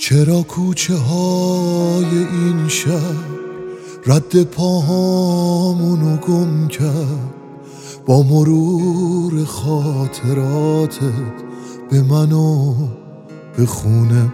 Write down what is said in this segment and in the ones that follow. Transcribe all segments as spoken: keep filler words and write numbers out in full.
چرا کوچه های این شهر رد پاهامونو گم کرد؟ با مرور خاطراتت به منو به خونه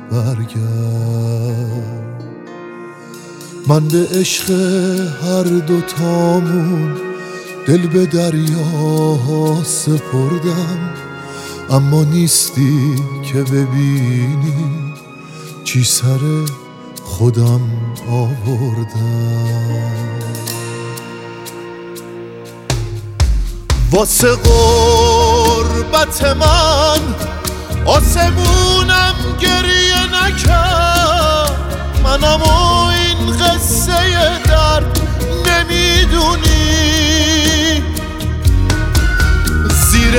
برگرد. من به عشق هر دوتامون دل به دریا سپردم، اما نیستی که ببینی چی سر خودم آوردم. واسه غربت من آسمونم گریه نکرد، منم و این قصه درد نمیدونی. زیر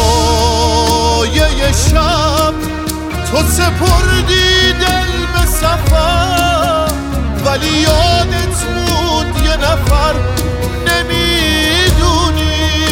سایه شب تو سپردی دل به سفر، ولی یادت بود یه نفر نمیدونی.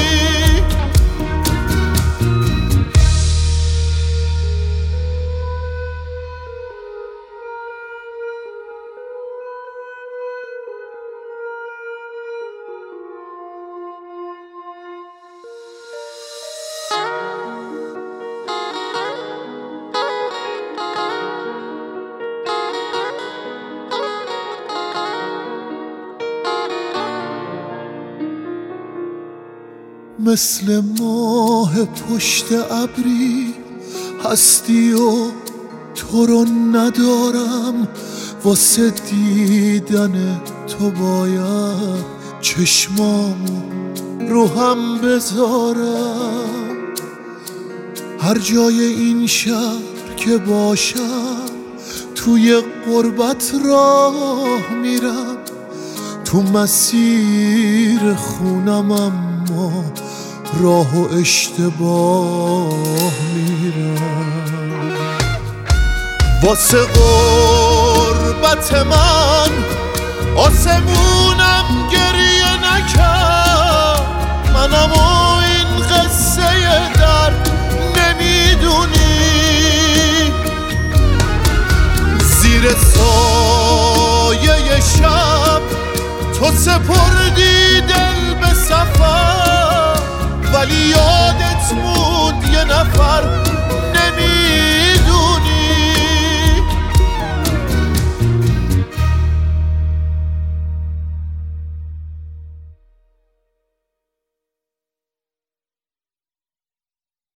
مثل ماه پشت ابری هستی و تو رو ندارم، واسه دیدن تو باید چشمامو رو هم بذارم. هر جای این شهر که باشم توی غربت راه میرم، تو مسیر خونم اما راه و اشتباه میرم. واسه غربت من آسمونم گریه نکرد، منم و این قصه درد نمیدونی. زیر سایه شب تو سپردی دل به سفر، ولی یادت بود یه نفر